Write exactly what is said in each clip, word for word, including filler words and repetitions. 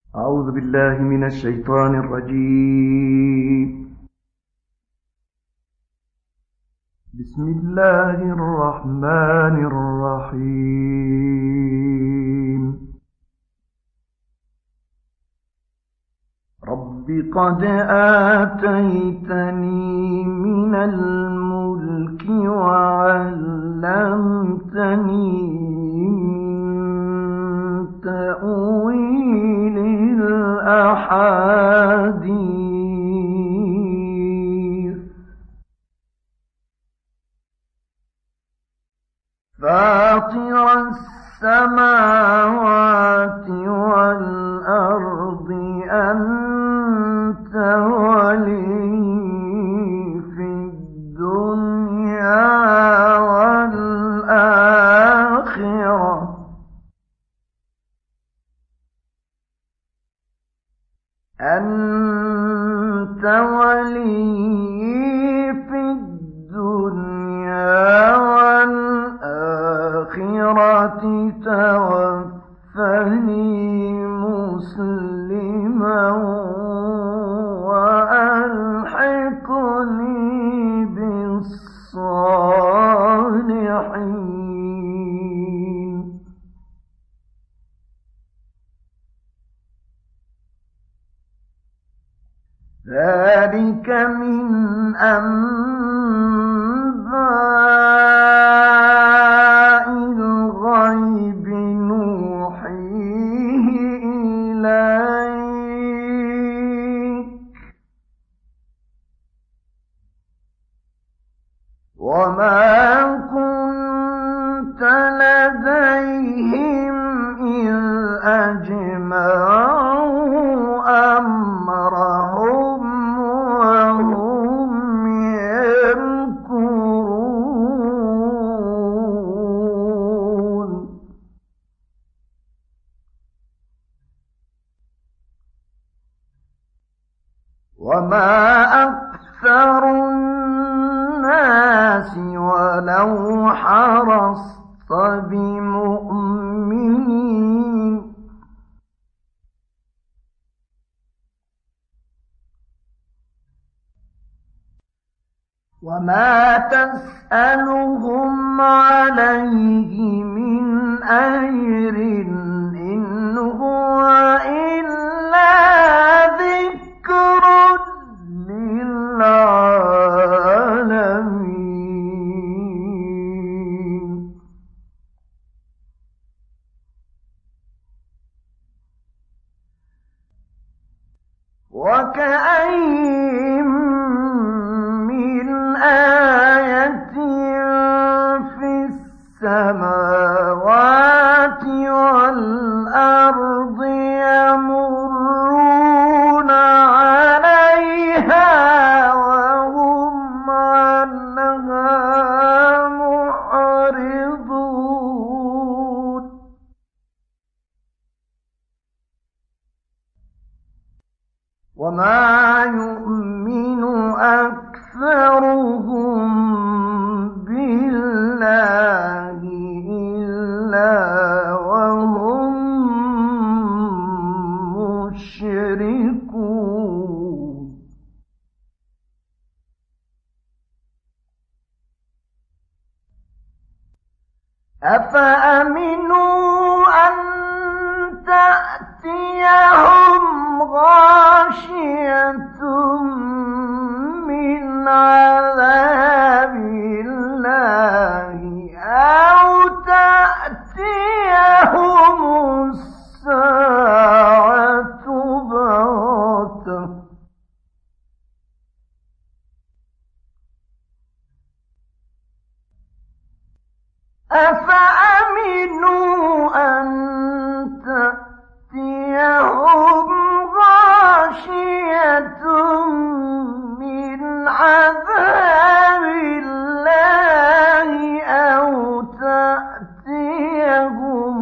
أعوذ بالله من الشيطان الرجيم. بسم الله الرحمن الرحيم. رب قد آتيتني من الملك وعلمتني من تأويل الأحاديث فاطر السماوات والأرض أنت ولي في الدنيا والآخرة أنت ولي في الدنيا والآخرة توفني مسلما وألحقني بالصالحين. ذلك من أنباء الغيب نوحيه إليك وما كنت لديهم إذ أجمعوا أمرهم وهم يمكرون. وما أكثر الناس ولو حرصت بمؤمنين. وما تسألهم عليه من أجر إن هو إلا ذكر للعالمين. وكأين من آية في السماوات والأرض يمرون عليها وهم عنها معرضون. وما يؤمن أكثرهم بالله إلا وهم مشركون. أفأمنوا أن تأتيهم غاشية من عذاب الله أو تأتيهم الساعة بغتة أفأمنوا أن تأتيهم غاشية من عذاب الله أو تأتيهم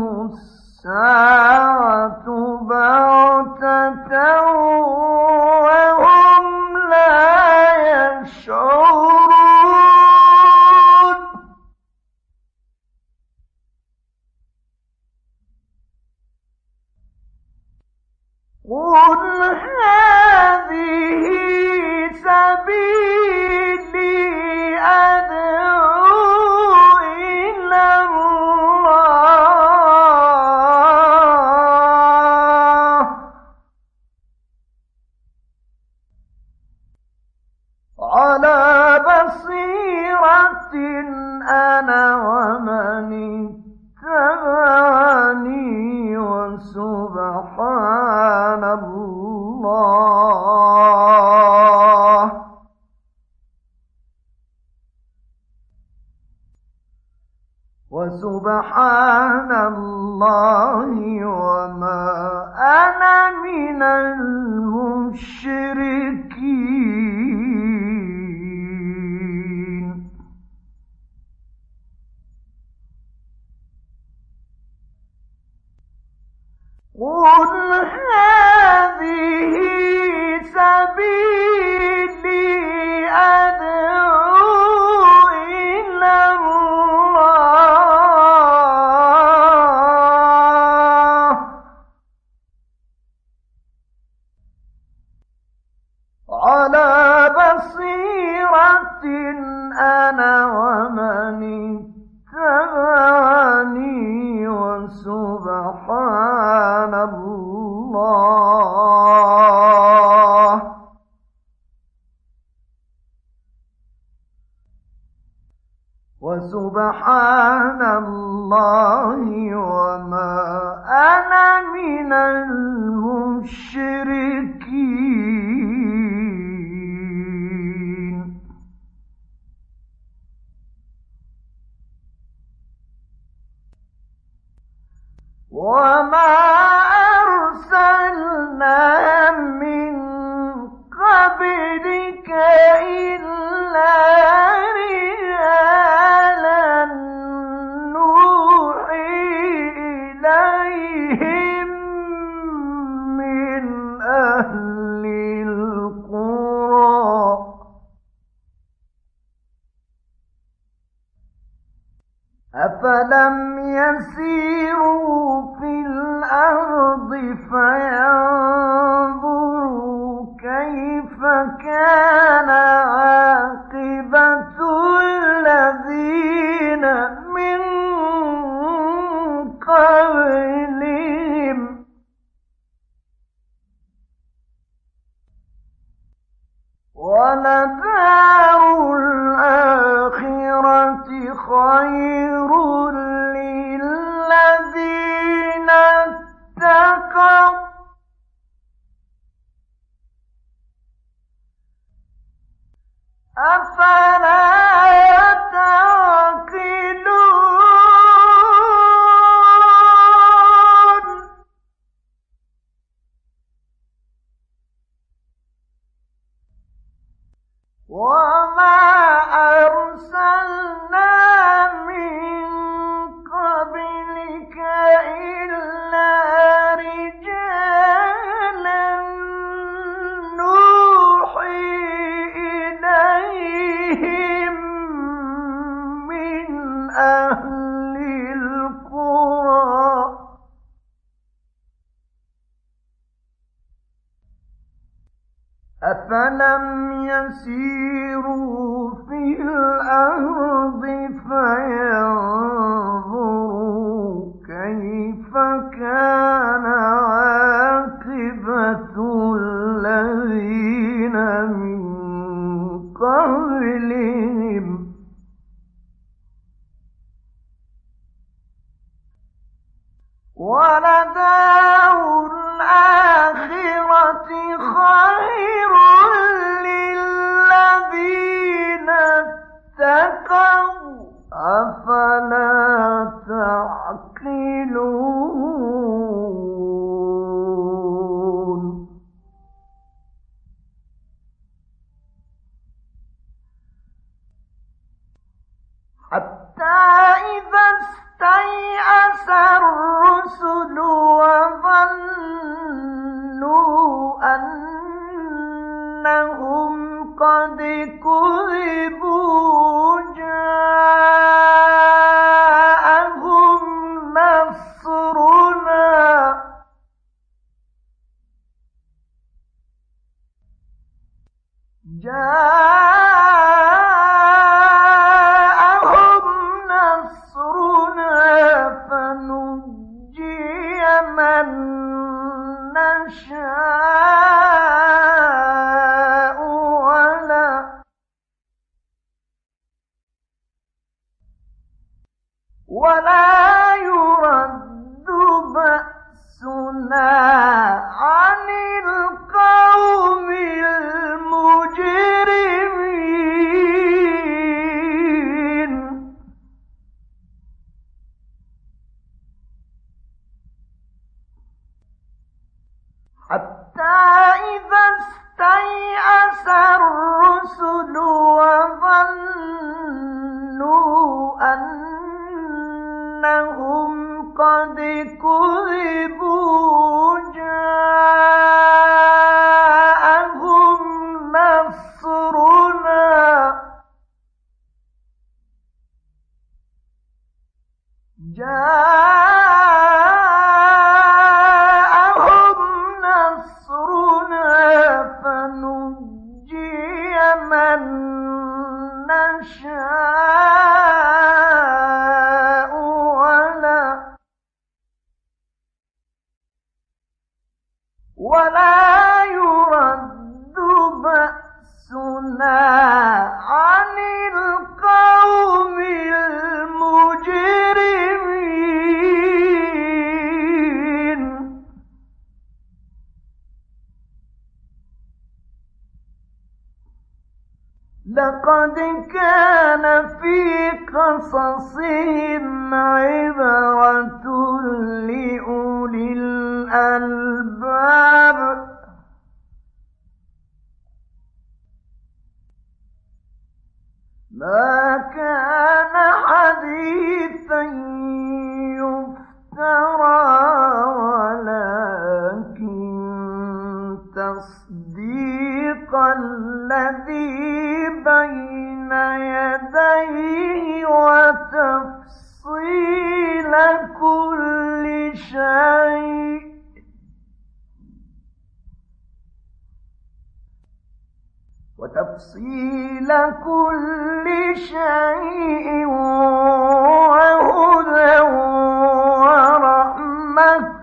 الساعة بغتة وهم لا يشعرون. قل هذه سبيلي أدعو إلى الله على بصيرة أنا ومن اتبعني وسبحان الله وسبحان الله وما أنا من المشركين. قل هذه سبيلي أدعو إلى الله على بصيرة أنا ومن اتبعني وسبحان الله وسبحان الله وما أنا من المشركين. وما أرسلنا من قبلك إلا رجالا نوحي إليهم من أهل القرى أفلم يسيروا في الأرض فينظروا كيف كان عاقبة الذين من قبلهم ولدار الآخرة خير للذين اتقوا أفلا تعقلون. وما أرسلنا من قبلك إلا رجالا نوحي إليهم من أهل القرى أفلم يسيروا في الأرض فينظروا كيف كان عاقبة الذين من قبلهم ولدار الآخرة خير للذين اتقوا أفلا تعقلون. حتى إذا استيأس الرسل وظنوا أنهم قد كذبوا جاءهم نصرنا جاءهم نصرنا فنجي من نشاء ولا ولا يرد بأسنا عن القوم المجرمين حتى إذا استيأس الرسل وظنوا أنهم قد كذبوا جاءهم نصرنا جاءهم نصرنا فنجي من نشاء ولا ولا يرد بأسنا عن القوم المجرمين لقد كان في قصصهم عبرة لأولي الألباب ما كان حديثا يفترى ولكن تصديق الذي بين يديه وتفصيل كل شيء وتفصيل كل شيء وهدى ورحمة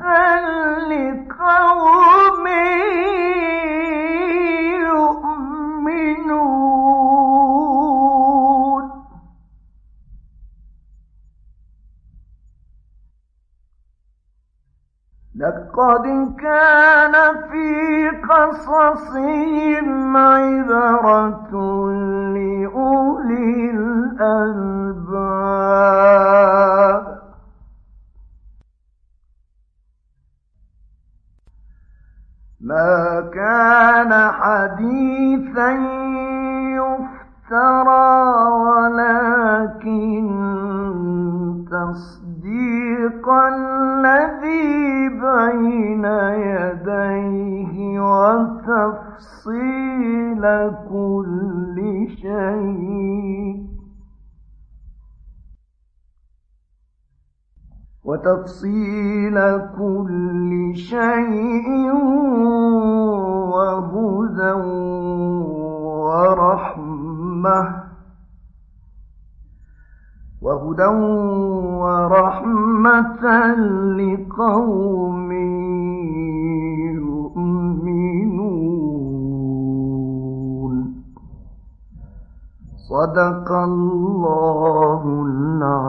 لقوم يؤمنون لقد كان في قصصهم عبرة لأولي الألباب ما كان حديثا يفترى ولكن تصديق الذي بين يديه وتفصيل كل شيء وتفصيل كل شيء وهدى ورحمة وهدى ورحمة لقوم يؤمنون صدق الله العظيم.